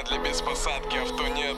для без посадки авто нет.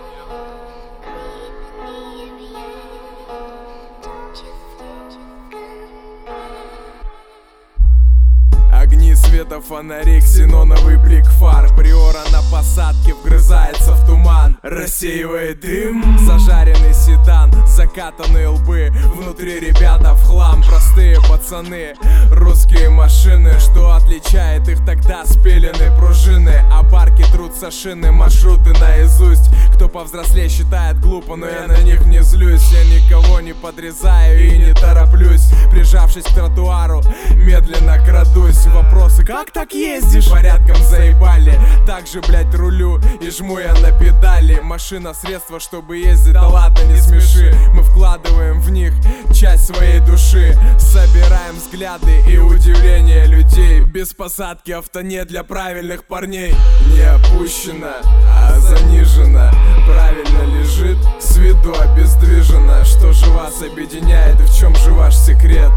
Огни света, фонари, ксеноновый блик фар. Приора на посадке вгрызается в туман, рассеивает дым. Зажаренный седан, закатанные лбы, внутри ребята в хлам. Простые пацаны, русские машины. Что отличает их тогда? Спилены пружины, а барки трутся шины, маршруты наизусть. Кто повзрослее считает глупо, но я на них не злюсь. Я никого не подрезаю и не тороплюсь. Прижавшись к тротуару, медленно крадусь. Вопросы: как так ездишь? Порядком заебали. Так же, блять, рулю и жму я на педали. Машина — средство, чтобы ездить, да ладно, не смеши. Мы вкладываем в них часть своей души. Собираем взгляды и удивление людей. Без посадки авто нет для правильных парней. Не опущено, а занижено. Правильно лежит, с виду обездвижено. Что же вас объединяет и в чем же ваш секрет?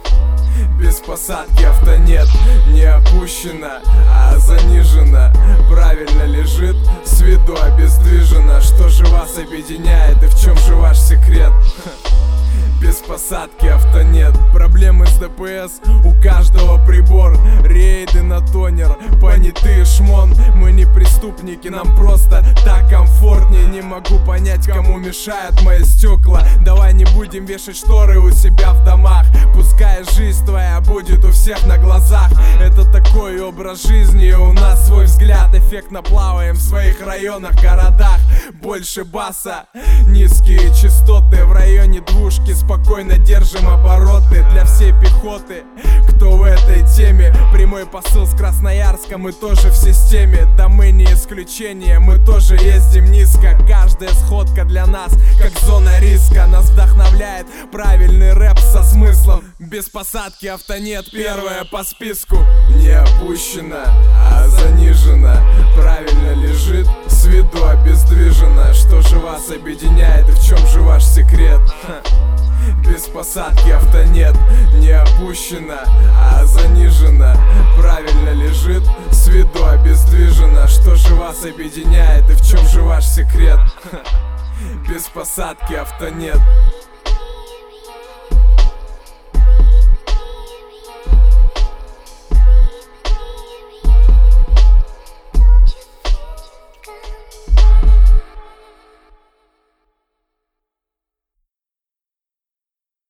Без посадки авто нет, не опущено, а занижено. Правильно лежит, с виду обездвижено. Что же вас объединяет и в чем же ваш секрет? Без посадки авто нет. Проблемы с ДПС, у каждого прибор. Рейды на тонер, понятые шмон. Мы не преступники, нам просто так комфортнее. Не могу понять, кому мешают мои стекла. Давай не будем вешать шторы у себя в домах. Пускай жизнь твоя будет у всех на глазах. Это такой образ жизни, и у нас свой взгляд. Эффектно плаваем в своих районах, городах. Больше баса, низкие частоты. В районе двушки спокойно держим обороты. Для всей пехоты, кто в этой теме. Прямой посыл с Красноярска, мы тоже в системе. Да мы не исключение, мы тоже ездим низко. Каждая сходка для нас как зона риска. Нас вдохновляет правильный рэп со смыслом. Без посадки авто нет, первое по списку. Не опущено, а занижено. Правильно лежит, с виду обездвижено. Что же вас объединяет и в чем же ваш секрет? Без посадки авто нет, не опущено, а занижено. Правильно лежит, с виду обездвижено. Что же вас объединяет и в чем же ваш секрет? Без посадки авто нет.